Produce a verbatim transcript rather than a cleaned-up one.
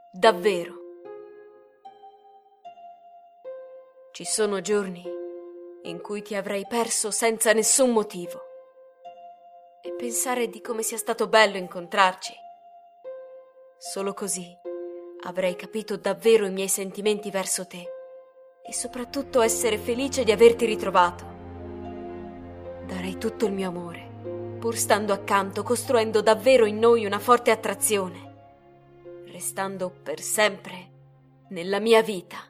davvero. Ci sono giorni in cui ti avrei perso senza nessun motivo. E pensare di come sia stato bello incontrarci. Solo così avrei capito davvero i miei sentimenti verso te e soprattutto essere felice di averti ritrovato. Darei tutto il mio amore, pur stando accanto, costruendo davvero in noi una forte attrazione, restando per sempre nella mia vita.